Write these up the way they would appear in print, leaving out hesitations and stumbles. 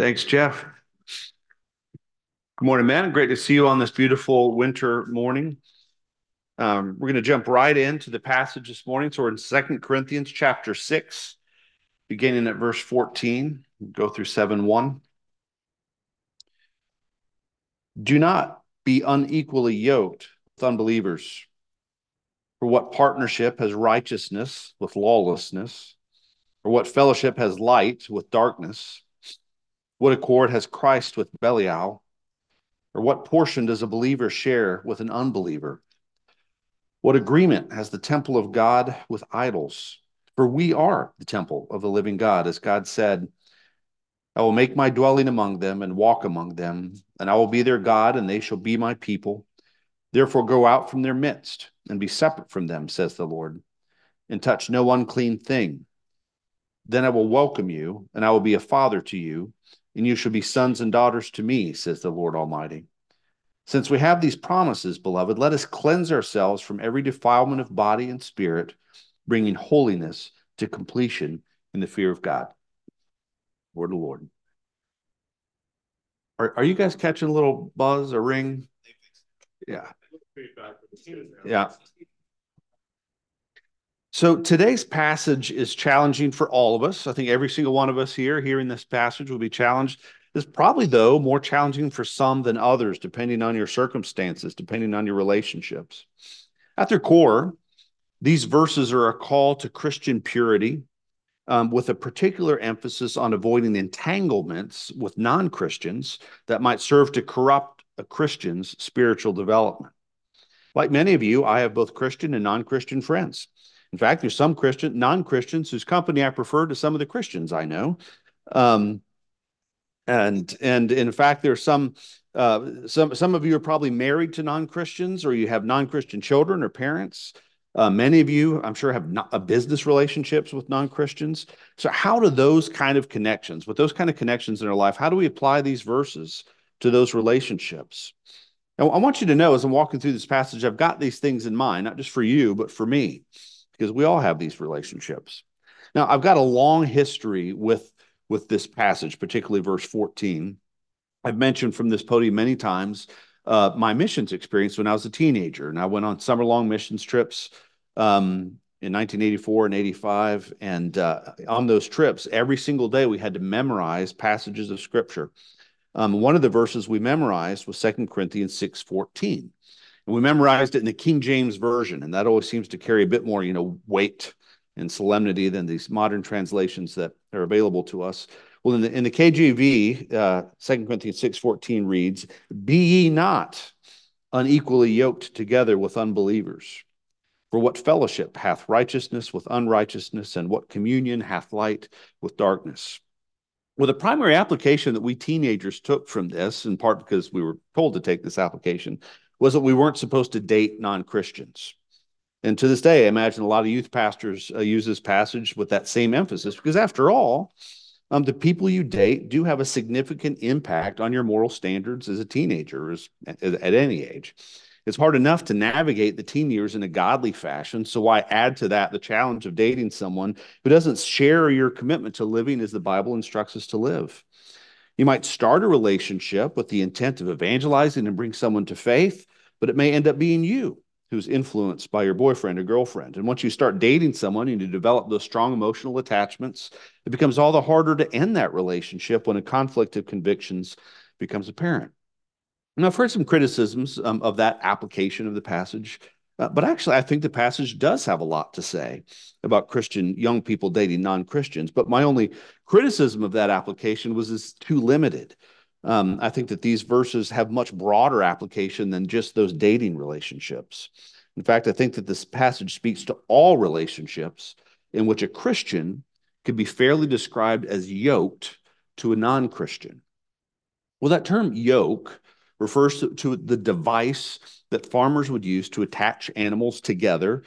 Thanks, Jeff. Good morning, man. Great to see you on this beautiful winter morning. We're going to jump right into the passage this morning. So we're in 2 Corinthians chapter 6, beginning at verse 14, go through 7:1. Do not be unequally yoked with unbelievers. For what partnership has righteousness with lawlessness? Or what fellowship has light with darkness? What accord has Christ with Belial? Or what portion does a believer share with an unbeliever? What agreement has the temple of God with idols? For we are the temple of the living God, as God said, I will make my dwelling among them and walk among them, and I will be their God, and they shall be my people. Therefore go out from their midst and be separate from them, says the Lord, and touch no unclean thing. Then I will welcome you, and I will be a father to you, and you shall be sons and daughters to me, says the Lord Almighty. Since we have these promises, beloved, let us cleanse ourselves from every defilement of body and spirit, bringing holiness to completion in the fear of God. Word of the Lord. Are you guys catching a little buzz or ring? Yeah. Yeah. So today's passage is challenging for all of us. I think every single one of us here hearing this passage will be challenged. It's probably, though, more challenging for some than others, depending on your circumstances, depending on your relationships. At their core, these verses are a call to Christian purity, with a particular emphasis on avoiding entanglements with non-Christians that might serve to corrupt a Christian's spiritual development. Like many of you, I have both Christian and non-Christian friends. In fact, there's some non-Christians whose company I prefer to some of the Christians I know. Um, and in fact, there's some of you are probably married to non-Christians, or you have non-Christian children or parents. Many of you, I'm sure, have business relationships with non-Christians. So how do those kind of connections, with those kind of connections in our life, how do we apply these verses to those relationships? Now, I want you to know, as I'm walking through this passage, I've got these things in mind, not just for you, but for me, because we all have these relationships. Now, I've got a long history with this passage, particularly verse 14. I've mentioned from this podium many times my missions experience when I was a teenager, and I went on summer-long missions trips in 1984 and 85. And on those trips, every single day we had to memorize passages of Scripture. One of the verses we memorized was 2 Corinthians 6:14. And we memorized it in the King James Version, and that always seems to carry a bit more, weight and solemnity than these modern translations that are available to us. Well, in the KJV, 2 Corinthians 6:14 reads, Be ye not unequally yoked together with unbelievers. For what fellowship hath righteousness with unrighteousness, and what communion hath light with darkness? Well, the primary application that we teenagers took from this, in part because we were told to take this application, was that we weren't supposed to date non-Christians. And to this day, I imagine a lot of youth pastors use this passage with that same emphasis, because after all, the people you date do have a significant impact on your moral standards as a teenager, at any age. It's hard enough to navigate the teen years in a godly fashion. So why add to that the challenge of dating someone who doesn't share your commitment to living as the Bible instructs us to live? You might start a relationship with the intent of evangelizing and bring someone to faith, but it may end up being you who's influenced by your boyfriend or girlfriend. And once you start dating someone and you develop those strong emotional attachments, it becomes all the harder to end that relationship when a conflict of convictions becomes apparent. Now, I've heard some criticisms of that application of the passage, but actually, I think the passage does have a lot to say about Christian young people dating non-Christians. But my only criticism of that application was it's too limited. I think that these verses have much broader application than just those dating relationships. In fact, I think that this passage speaks to all relationships in which a Christian could be fairly described as yoked to a non-Christian. Well, that term yoke refers to the device that farmers would use to attach animals together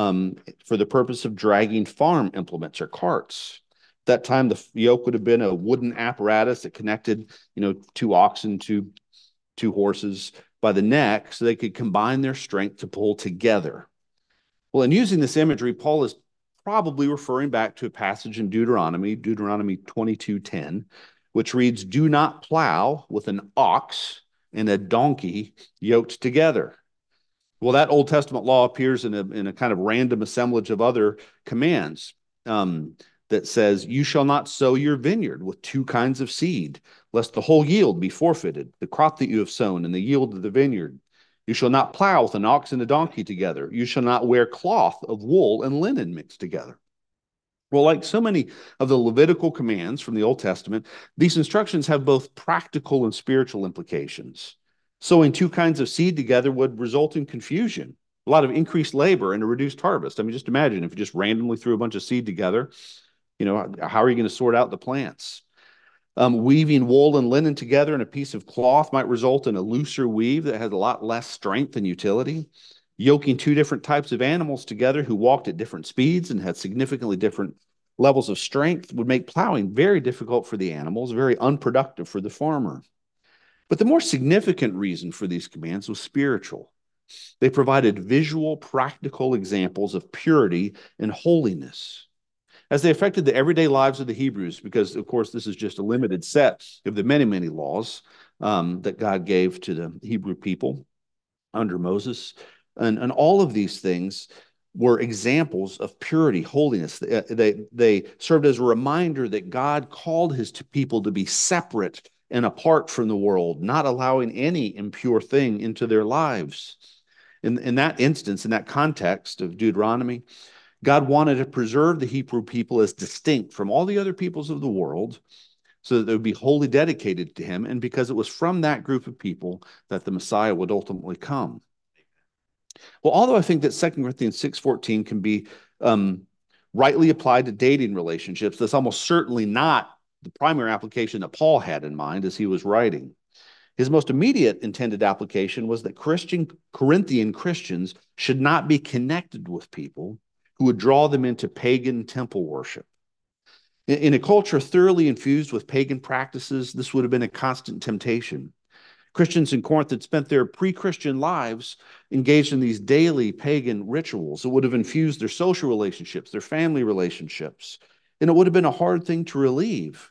for the purpose of dragging farm implements or carts. At that time, the yoke would have been a wooden apparatus that connected, two oxen to two horses by the neck so they could combine their strength to pull together. Well, in using this imagery, Paul is probably referring back to a passage in Deuteronomy 22:10, which reads, "Do not plow with an ox and a donkey yoked together." Well, that Old Testament law appears in a kind of random assemblage of other commands that says, "You shall not sow your vineyard with two kinds of seed, lest the whole yield be forfeited, the crop that you have sown and the yield of the vineyard. You shall not plow with an ox and a donkey together. You shall not wear cloth of wool and linen mixed together." Well, like so many of the Levitical commands from the Old Testament, these instructions have both practical and spiritual implications. Sowing two kinds of seed together would result in confusion, a lot of increased labor, and a reduced harvest. I mean, just imagine if you just randomly threw a bunch of seed together, how are you going to sort out the plants? Weaving wool and linen together in a piece of cloth might result in a looser weave that has a lot less strength and utility. Yoking two different types of animals together who walked at different speeds and had significantly different levels of strength would make plowing very difficult for the animals, very unproductive for the farmer. But the more significant reason for these commands was spiritual. They provided visual, practical examples of purity and holiness as they affected the everyday lives of the Hebrews, because, of course, this is just a limited set of the many, many laws that God gave to the Hebrew people under Moses. And all of these things were examples of purity, holiness. They served as a reminder that God called his people to be separate and apart from the world, not allowing any impure thing into their lives. In that instance, in that context of Deuteronomy, God wanted to preserve the Hebrew people as distinct from all the other peoples of the world so that they would be wholly dedicated to him, and because it was from that group of people that the Messiah would ultimately come. Well, although I think that 2 Corinthians 6:14 can be rightly applied to dating relationships, that's almost certainly not the primary application that Paul had in mind as he was writing. His most immediate intended application was that Corinthian Christians should not be connected with people who would draw them into pagan temple worship. In a culture thoroughly infused with pagan practices, this would have been a constant temptation. Christians in Corinth had spent their pre-Christian lives engaged in these daily pagan rituals. It would have infused their social relationships, their family relationships, and it would have been a hard thing to leave.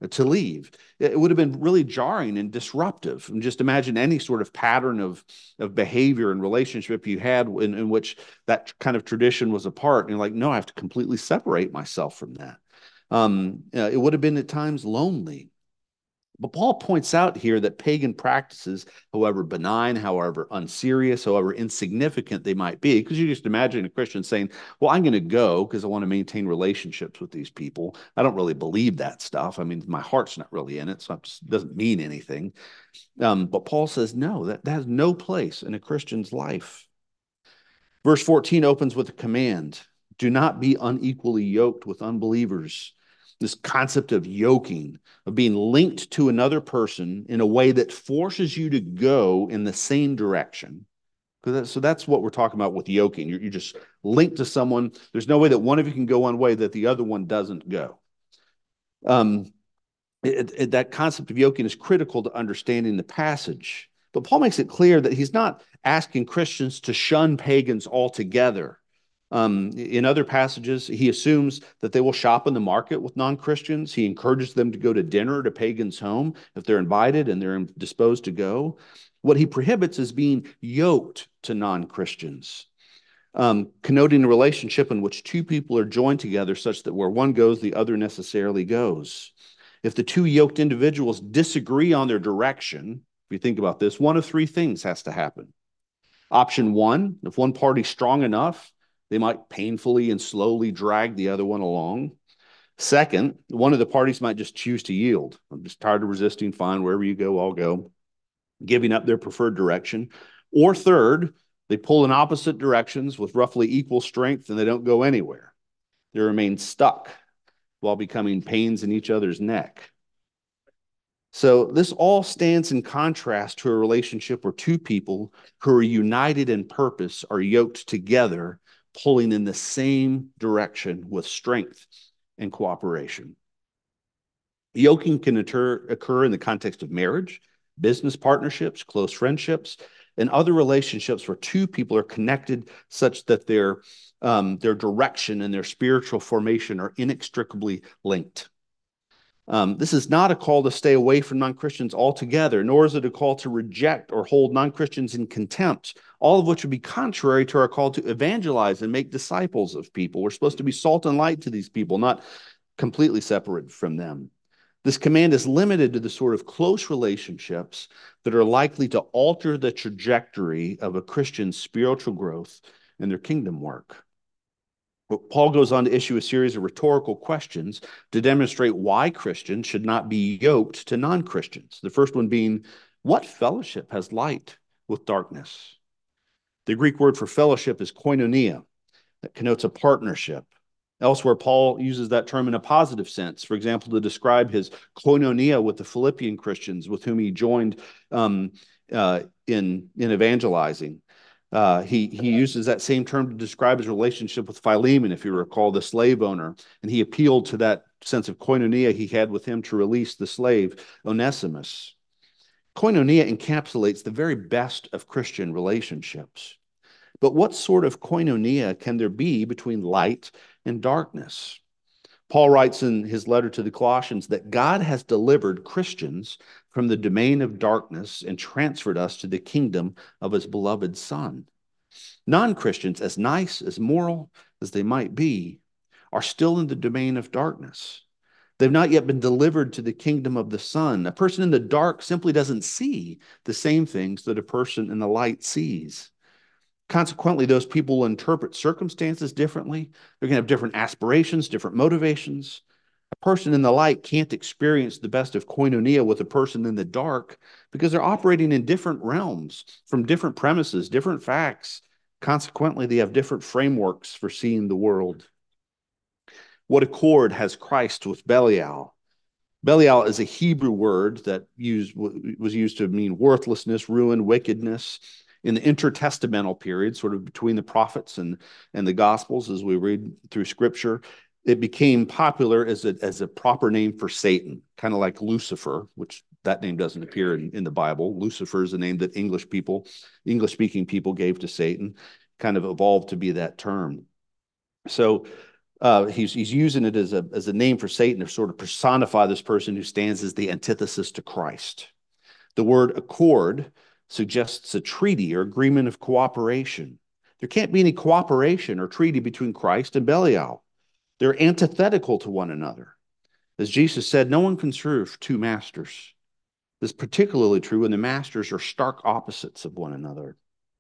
It would have been really jarring and disruptive. And just imagine any sort of pattern of behavior and relationship you had in which that kind of tradition was a part. And you're like, no, I have to completely separate myself from that. It would have been at times lonely. But Paul points out here that pagan practices, however benign, however unserious, however insignificant they might be, because you just imagine a Christian saying, well, I'm going to go because I want to maintain relationships with these people. I don't really believe that stuff. I mean, my heart's not really in it, so it doesn't mean anything. But Paul says, no, that has no place in a Christian's life. Verse 14 opens with a command: do not be unequally yoked with unbelievers. This concept of yoking, of being linked to another person in a way that forces you to go in the same direction. So that's what we're talking about with yoking. You're just linked to someone. There's no way that one of you can go one way that the other one doesn't go. That concept of yoking is critical to understanding the passage. But Paul makes it clear that he's not asking Christians to shun pagans altogether. In other passages, he assumes that they will shop in the market with non-Christians. He encourages them to go to dinner at a pagan's home if they're invited and they're disposed to go. What he prohibits is being yoked to non-Christians, connoting a relationship in which two people are joined together such that where one goes, the other necessarily goes. If the two yoked individuals disagree on their direction, if you think about this, one of three things has to happen. Option one, if one party's strong enough, they might painfully and slowly drag the other one along. Second, one of the parties might just choose to yield. I'm just tired of resisting. Fine, wherever you go, I'll go, giving up their preferred direction. Or third, they pull in opposite directions with roughly equal strength and they don't go anywhere. They remain stuck while becoming pains in each other's neck. So this all stands in contrast to a relationship where two people who are united in purpose are yoked together, pulling in the same direction with strength and cooperation. Yoking can occur in the context of marriage, business partnerships, close friendships, and other relationships where two people are connected such that their direction and their spiritual formation are inextricably linked. This is not a call to stay away from non-Christians altogether, nor is it a call to reject or hold non-Christians in contempt, all of which would be contrary to our call to evangelize and make disciples of people. We're supposed to be salt and light to these people, not completely separate from them. This command is limited to the sort of close relationships that are likely to alter the trajectory of a Christian's spiritual growth and their kingdom work. But Paul goes on to issue a series of rhetorical questions to demonstrate why Christians should not be yoked to non-Christians. The first one being, what fellowship has light with darkness? The Greek word for fellowship is koinonia, that connotes a partnership. Elsewhere, Paul uses that term in a positive sense, for example, to describe his koinonia with the Philippian Christians with whom he joined in evangelizing. He uses that same term to describe his relationship with Philemon, if you recall, the slave owner. And he appealed to that sense of koinonia he had with him to release the slave, Onesimus. Koinonia encapsulates the very best of Christian relationships. But what sort of koinonia can there be between light and darkness? Paul writes in his letter to the Colossians that God has delivered Christians from the domain of darkness and transferred us to the kingdom of his beloved Son. Non-Christians, as nice, as moral as they might be, are still in the domain of darkness. They've not yet been delivered to the kingdom of the Son. A person in the dark simply doesn't see the same things that a person in the light sees. Consequently, those people will interpret circumstances differently. They're going to have different aspirations, different motivations. A person in the light can't experience the best of koinonia with a person in the dark because they're operating in different realms, from different premises, different facts. Consequently, they have different frameworks for seeing the world. What accord has Christ with Belial? Belial is a Hebrew word that was used to mean worthlessness, ruin, wickedness. In the intertestamental period, sort of between the prophets and the Gospels, as we read through Scripture, it became popular as a proper name for Satan, kind of like Lucifer, which that name doesn't appear in the Bible. Lucifer is a name that English-speaking people gave to Satan, kind of evolved to be that term. So he's using it as a name for Satan to sort of personify this person who stands as the antithesis to Christ. The word accord suggests a treaty or agreement of cooperation. There can't be any cooperation or treaty between Christ and Belial. They're antithetical to one another. As Jesus said, no one can serve two masters. This is particularly true when the masters are stark opposites of one another.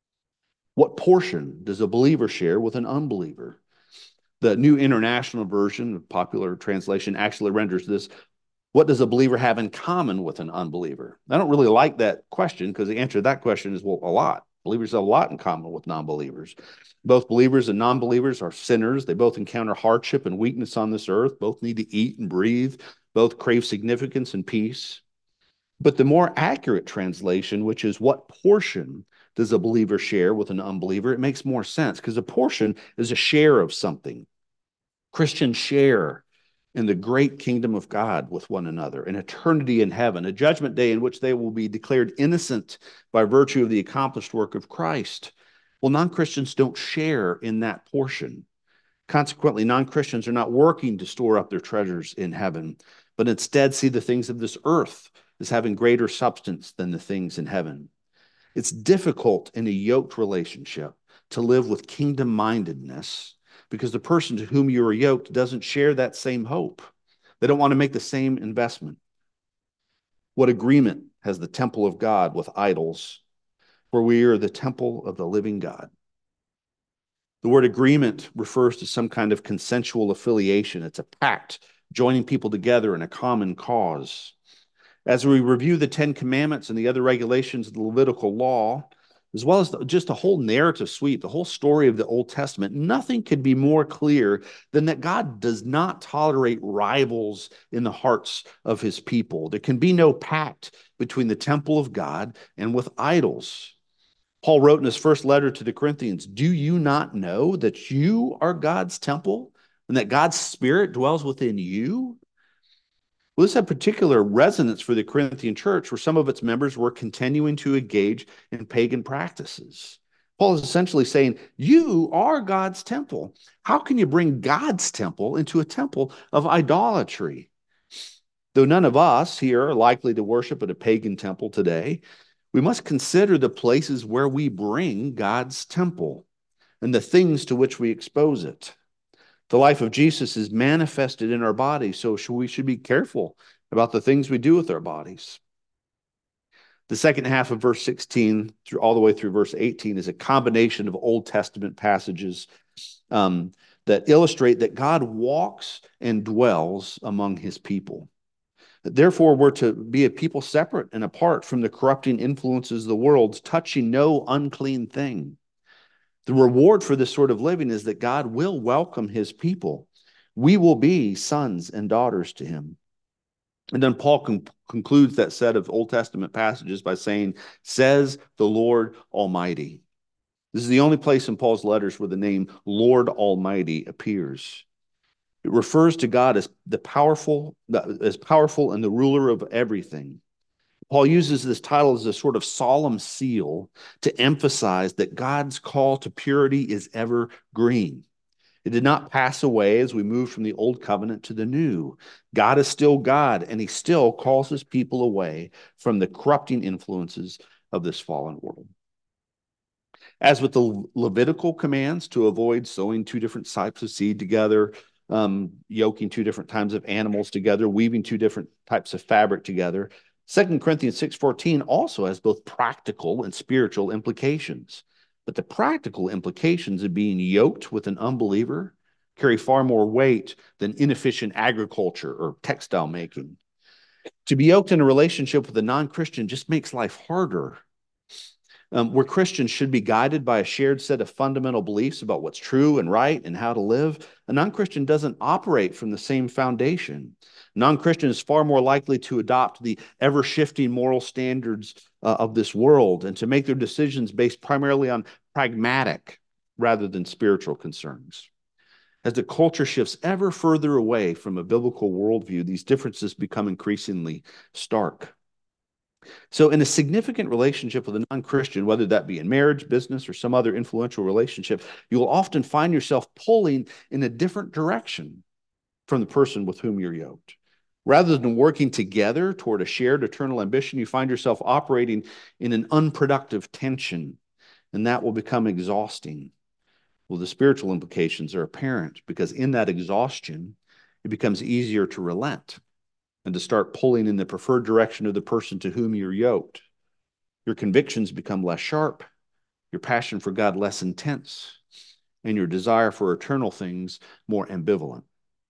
What portion does a believer share with an unbeliever? The New International Version, a popular translation, actually renders this, what does a believer have in common with an unbeliever? I don't really like that question because the answer to that question is, well, a lot. Believers have a lot in common with non-believers. Both believers and non-believers are sinners. They both encounter hardship and weakness on this earth. Both need to eat and breathe. Both crave significance and peace. But the more accurate translation, which is what portion does a believer share with an unbeliever, it makes more sense because a portion is a share of something. Christians share in the great kingdom of God with one another, an eternity in heaven, a judgment day in which they will be declared innocent by virtue of the accomplished work of Christ. Well, non-Christians don't share in that portion. Consequently, non-Christians are not working to store up their treasures in heaven, but instead see the things of this earth as having greater substance than the things in heaven. It's difficult in a yoked relationship to live with kingdom-mindedness because the person to whom you are yoked doesn't share that same hope. They don't want to make the same investment. What agreement has the temple of God with idols? For we are the temple of the living God. The word agreement refers to some kind of consensual affiliation. It's a pact, joining people together in a common cause. As we review the Ten Commandments and the other regulations of the Levitical law, as well as just the whole narrative sweep, the whole story of the Old Testament, nothing could be more clear than that God does not tolerate rivals in the hearts of his people. There can be no pact between the temple of God and with idols. Paul wrote in his first letter to the Corinthians, do you not know that you are God's temple and that God's Spirit dwells within you? Well, this had particular resonance for the Corinthian church, where some of its members were continuing to engage in pagan practices. Paul is essentially saying, you are God's temple. How can you bring God's temple into a temple of idolatry? Though none of us here are likely to worship at a pagan temple today, we must consider the places where we bring God's temple and the things to which we expose it. The life of Jesus is manifested in our bodies, so we should be careful about the things we do with our bodies. The second half of verse 16 through all the way through verse 18 is a combination of Old Testament passages that illustrate that God walks and dwells among his people. Therefore, we're to be a people separate and apart from the corrupting influences of the world, touching no unclean thing. The reward for this sort of living is that God will welcome his people. We will be sons and daughters to him. And then Paul concludes that set of Old Testament passages by saying, says the Lord Almighty. This is the only place in Paul's letters where the name Lord Almighty appears. It refers to God as powerful and the ruler of everything. Paul uses this title as a sort of solemn seal to emphasize that God's call to purity is evergreen. It did not pass away as we move from the old covenant to the new. God is still God, and he still calls his people away from the corrupting influences of this fallen world. As with the Levitical commands to avoid sowing two different types of seed together, yoking two different types of animals together, weaving two different types of fabric together, 2 Corinthians 6:14 also has both practical and spiritual implications. But the practical implications of being yoked with an unbeliever carry far more weight than inefficient agriculture or textile making. To be yoked in a relationship with a non-Christian just makes life harder. Where Christians should be guided by a shared set of fundamental beliefs about what's true and right and how to live, a non-Christian doesn't operate from the same foundation. Non-Christian is far more likely to adopt the ever-shifting moral standards of this world and to make their decisions based primarily on pragmatic rather than spiritual concerns. As the culture shifts ever further away from a biblical worldview, these differences become increasingly stark. So, in a significant relationship with a non-Christian, whether that be in marriage, business, or some other influential relationship, you will often find yourself pulling in a different direction from the person with whom you're yoked. Rather than working together toward a shared eternal ambition, you find yourself operating in an unproductive tension, and that will become exhausting. Well, the spiritual implications are apparent because in that exhaustion, it becomes easier to relent and to start pulling in the preferred direction of the person to whom you're yoked. Your convictions become less sharp, your passion for God less intense, and your desire for eternal things more ambivalent.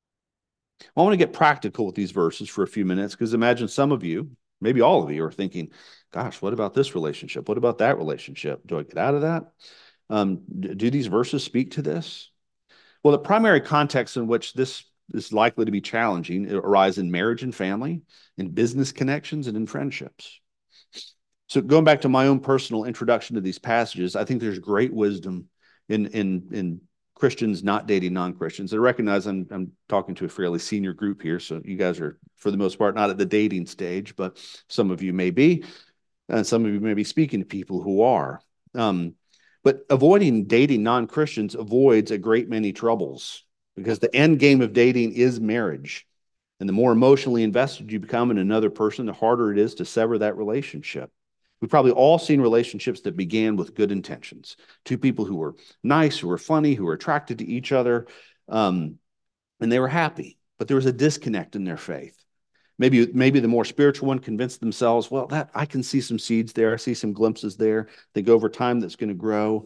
I want to get practical with these verses for a few minutes because imagine some of you, maybe all of you, are thinking, gosh, what about this relationship? What about that relationship? Do I get out of that? Do these verses speak to this? Well, the primary context in which this is likely to be challenging arise in marriage and family, in business connections, and in friendships. So going back to my own personal introduction to these passages, I think there's great wisdom in Christians not dating non-Christians. I recognize I'm talking to a fairly senior group here, so you guys are, for the most part, not at the dating stage, but some of you may be, and some of you may be speaking to people who are. But avoiding dating non-Christians avoids a great many troubles because the end game of dating is marriage. And the more emotionally invested you become in another person, the harder it is to sever that relationship. We've probably all seen relationships that began with good intentions. Two people who were nice, who were funny, who were attracted to each other, and they were happy. But there was a disconnect in their faith. Maybe the more spiritual one convinced themselves, well, that I can see some seeds there. I see some glimpses there. Think over time that's going to grow.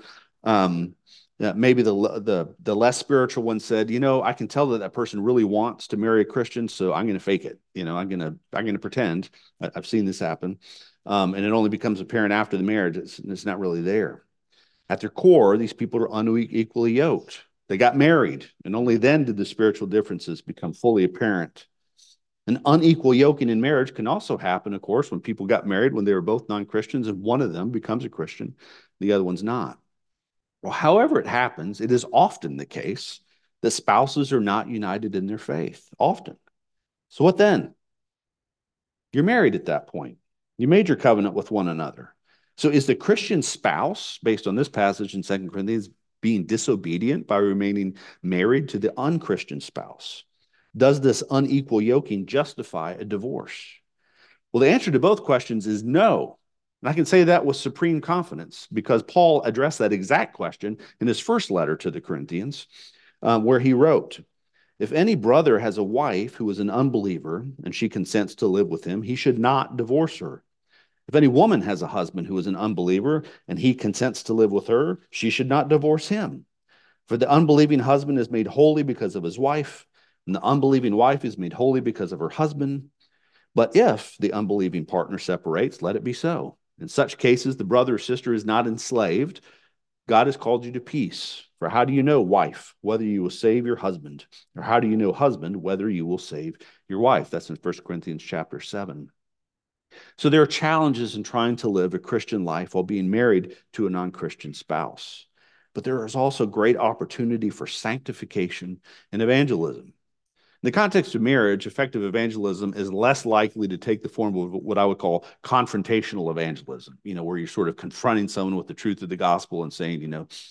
Maybe the less spiritual one said, I can tell that person really wants to marry a Christian, so I'm going to fake it. I'm going to pretend. I've seen this happen, and it only becomes apparent after the marriage. It's not really there. At their core, these people are unequally yoked. They got married, and only then did the spiritual differences become fully apparent. An unequal yoking in marriage can also happen, of course, when people got married when they were both non-Christians and one of them becomes a Christian, the other one's not. Well, however it happens, it is often the case that spouses are not united in their faith, often. So what then? You're married at that point. You made your covenant with one another. So is the Christian spouse, based on this passage in 2 Corinthians, being disobedient by remaining married to the unchristian spouse? Does this unequal yoking justify a divorce? Well, the answer to both questions is no. And I can say that with supreme confidence because Paul addressed that exact question in his first letter to the Corinthians, where he wrote, if any brother has a wife who is an unbeliever and she consents to live with him, he should not divorce her. If any woman has a husband who is an unbeliever and he consents to live with her, she should not divorce him. For the unbelieving husband is made holy because of his wife, and the unbelieving wife is made holy because of her husband. But if the unbelieving partner separates, let it be so. In such cases, the brother or sister is not enslaved. God has called you to peace. For how do you know, wife, whether you will save your husband? Or how do you know, husband, whether you will save your wife? That's in 1 Corinthians chapter 7. So there are challenges in trying to live a Christian life while being married to a non-Christian spouse. But there is also great opportunity for sanctification and evangelism. In the context of marriage, effective evangelism is less likely to take the form of what I would call confrontational evangelism, where you're sort of confronting someone with the truth of the gospel and saying,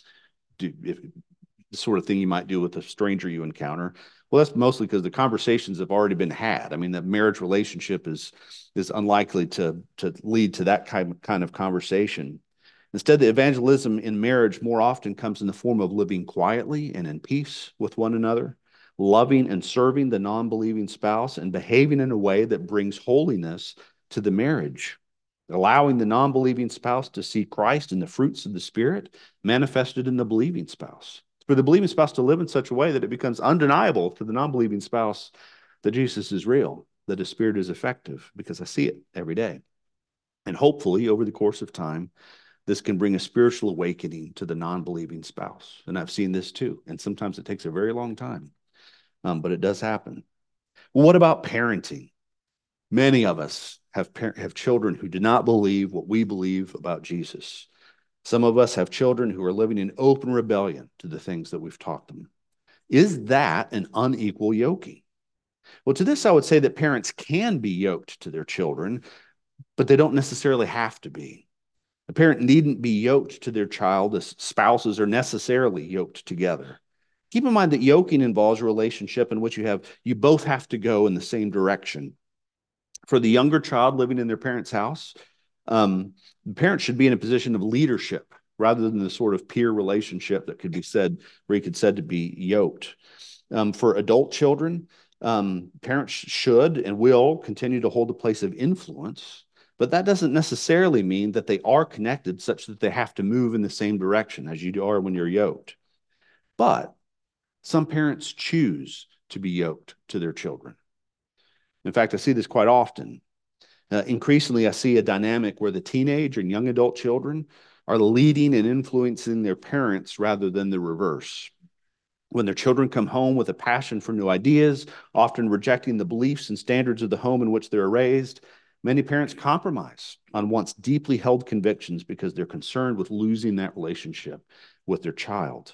the sort of thing you might do with a stranger you encounter. Well, that's mostly because the conversations have already been had. I mean, that marriage relationship is unlikely to lead to that kind of conversation. Instead, the evangelism in marriage more often comes in the form of living quietly and in peace with one another, loving and serving the non-believing spouse, and behaving in a way that brings holiness to the marriage, allowing the non-believing spouse to see Christ in the fruits of the Spirit manifested in the believing spouse. For the believing spouse to live in such a way that it becomes undeniable to the non-believing spouse that Jesus is real, that his Spirit is effective, because I see it every day. And hopefully, over the course of time, this can bring a spiritual awakening to the non-believing spouse. And I've seen this too. And sometimes it takes a very long time, but it does happen. Well, what about parenting? Many of us have children who do not believe what we believe about Jesus. Some of us have children who are living in open rebellion to the things that we've taught them. Is that an unequal yoking? Well, to this, I would say that parents can be yoked to their children, but they don't necessarily have to be. A parent needn't be yoked to their child as spouses are necessarily yoked together. Keep in mind that yoking involves a relationship in which you both have to go in the same direction. For the younger child living in their parents' house, the parents should be in a position of leadership rather than the sort of peer relationship that could be said, where you could said to be yoked. For adult children, parents should and will continue to hold a place of influence, but that doesn't necessarily mean that they are connected such that they have to move in the same direction as you are when you're yoked. But some parents choose to be yoked to their children. In fact, I see this quite often. Increasingly, I see a dynamic where the teenage and young adult children are leading and influencing their parents rather than the reverse. When their children come home with a passion for new ideas, often rejecting the beliefs and standards of the home in which they're raised, many parents compromise on once deeply held convictions because they're concerned with losing that relationship with their child.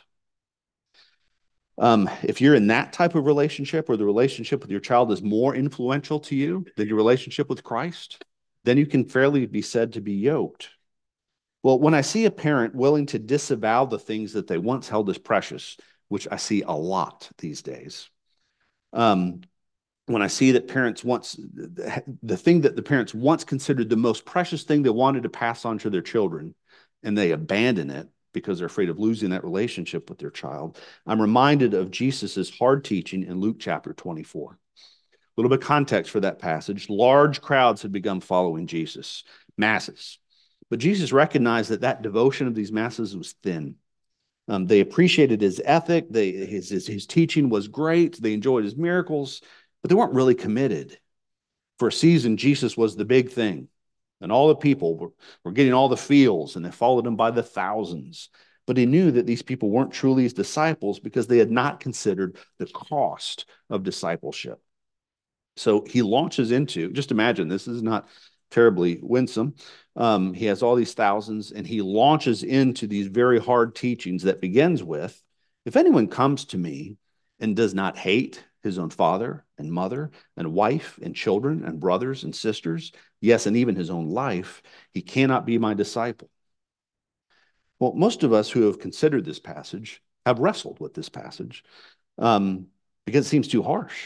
If you're in that type of relationship where the relationship with your child is more influential to you than your relationship with Christ, then you can fairly be said to be yoked. Well, when I see a parent willing to disavow the things that they once held as precious, which I see a lot these days, when I see that the thing that the parents once considered the most precious thing they wanted to pass on to their children, and they abandon it because they're afraid of losing that relationship with their child, I'm reminded of Jesus's hard teaching in Luke chapter 24. A little bit of context for that passage. Large crowds had begun following Jesus, masses. But Jesus recognized that devotion of these masses was thin. They appreciated his ethic. His teaching was great. They enjoyed his miracles, but they weren't really committed. For a season, Jesus was the big thing. And all the people were getting all the feels, and they followed him by the thousands. But he knew that these people weren't truly his disciples because they had not considered the cost of discipleship. So he launches into, just imagine, this is not terribly winsome. He has all these thousands, and he launches into these very hard teachings that begins with, if anyone comes to me and does not hate his own father and mother and wife and children and brothers and sisters, yes, and even his own life, he cannot be my disciple. Well, most of us who have considered this passage have wrestled with this passage because it seems too harsh.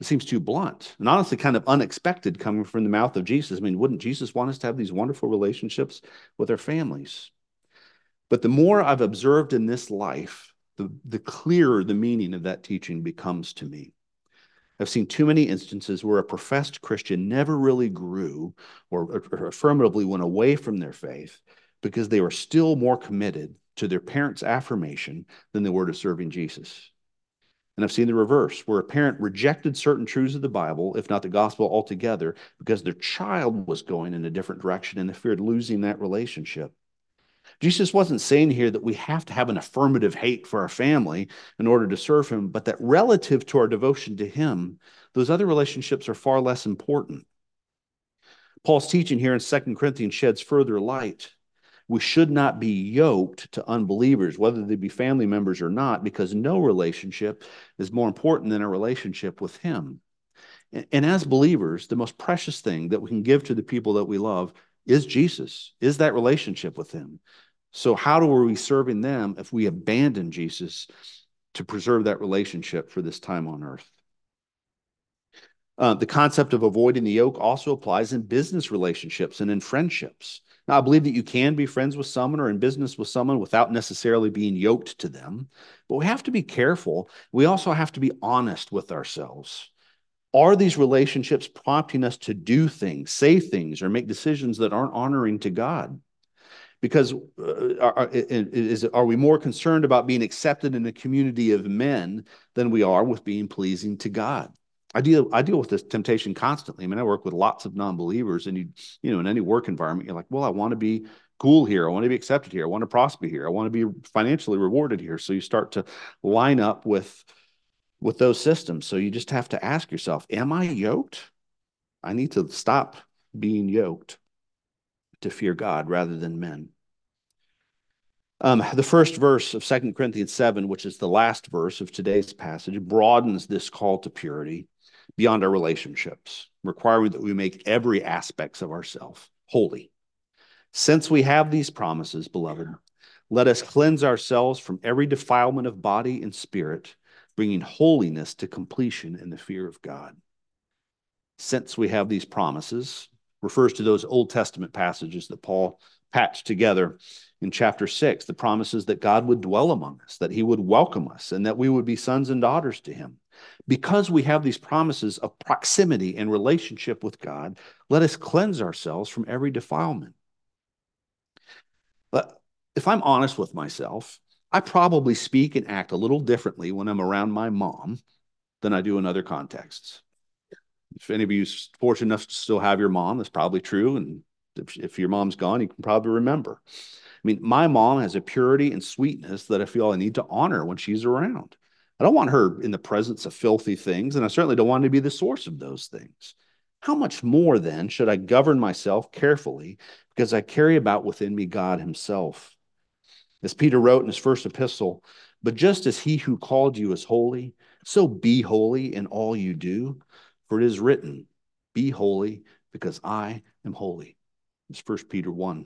It seems too blunt and honestly kind of unexpected coming from the mouth of Jesus. I mean, wouldn't Jesus want us to have these wonderful relationships with our families? But the more I've observed in this life, the clearer the meaning of that teaching becomes to me. I've seen too many instances where a professed Christian never really grew or affirmatively went away from their faith because they were still more committed to their parents' affirmation than they were to serving Jesus. And I've seen the reverse, where a parent rejected certain truths of the Bible, if not the gospel altogether, because their child was going in a different direction and they feared losing that relationship. Jesus wasn't saying here that we have to have an affirmative hate for our family in order to serve him, but that relative to our devotion to him, those other relationships are far less important. Paul's teaching here in 2 Corinthians sheds further light. We should not be yoked to unbelievers, whether they be family members or not, because no relationship is more important than a relationship with him. And as believers, the most precious thing that we can give to the people that we love is Jesus, is that relationship with him. So how are we serving them if we abandon Jesus to preserve that relationship for this time on earth? The concept of avoiding the yoke also applies in business relationships and in friendships. Now, I believe that you can be friends with someone or in business with someone without necessarily being yoked to them, but we have to be careful. We also have to be honest with ourselves. Are these relationships prompting us to do things, say things, or make decisions that aren't honoring to God? Because are we more concerned about being accepted in a community of men than we are with being pleasing to God? I deal with this temptation constantly. I mean, I work with lots of non-believers, and in any work environment, you're like, well, I want to be cool here. I want to be accepted here. I want to prosper here. I want to be financially rewarded here. So you start to line up with those systems. So you just have to ask yourself, am I yoked? I need to stop being yoked to fear God rather than men. The first verse of 2 Corinthians 7, which is the last verse of today's passage, broadens this call to purity beyond our relationships, requiring that we make every aspect of ourselves holy. Since we have these promises, beloved, let us cleanse ourselves from every defilement of body and spirit, bringing holiness to completion in the fear of God. Since we have these promises, refers to those Old Testament passages that Paul patched together in chapter 6, the promises that God would dwell among us, that he would welcome us, and that we would be sons and daughters to him. Because we have these promises of proximity and relationship with God, let us cleanse ourselves from every defilement. But if I'm honest with myself, I probably speak and act a little differently when I'm around my mom than I do in other contexts. If any of you are fortunate enough to still have your mom, that's probably true. And if your mom's gone, you can probably remember. I mean, my mom has a purity and sweetness that I feel I need to honor when she's around. I don't want her in the presence of filthy things, and I certainly don't want to be the source of those things. How much more then should I govern myself carefully because I carry about within me God himself? As Peter wrote in his first epistle, but just as he who called you is holy, so be holy in all you do. For it is written, be holy because I am holy. It's 1 Peter 1.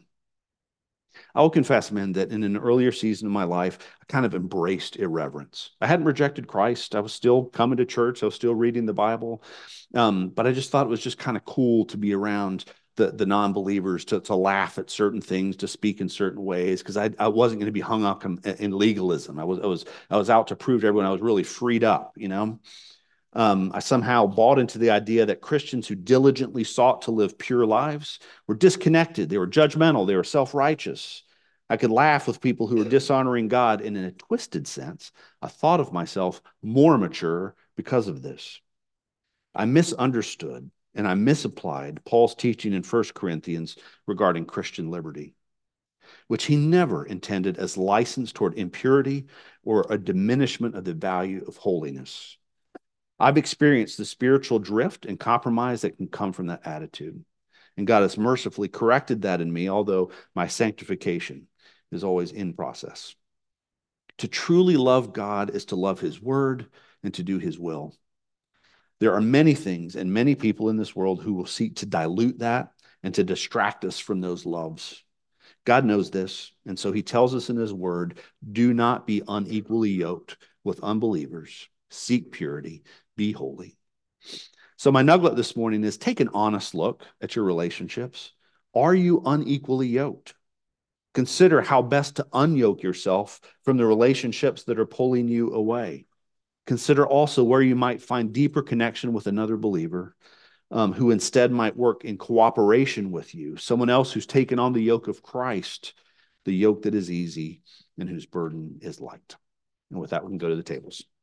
I will confess, men, that in an earlier season of my life, I kind of embraced irreverence. I hadn't rejected Christ. I was still coming to church. I was still reading the Bible. But I just thought it was just kind of cool to be around the non-believers, to laugh at certain things, to speak in certain ways, because I wasn't going to be hung up in legalism. I was out to prove to everyone I was really freed up. I somehow bought into the idea that Christians who diligently sought to live pure lives were disconnected. They were judgmental. They were self-righteous. I could laugh with people who were dishonoring God, and in a twisted sense, I thought of myself more mature because of this. I misunderstood and I misapplied Paul's teaching in 1 Corinthians regarding Christian liberty, which he never intended as license toward impurity or a diminishment of the value of holiness. I've experienced the spiritual drift and compromise that can come from that attitude. And God has mercifully corrected that in me, although my sanctification is always in process. To truly love God is to love his word and to do his will. There are many things and many people in this world who will seek to dilute that and to distract us from those loves. God knows this, and so he tells us in his word, do not be unequally yoked with unbelievers. Seek purity, be holy. So my nugget this morning is take an honest look at your relationships. Are you unequally yoked? Consider how best to unyoke yourself from the relationships that are pulling you away. Consider also where you might find deeper connection with another believer who instead might work in cooperation with you, someone else who's taken on the yoke of Christ, the yoke that is easy and whose burden is light. And with that, we can go to the tables.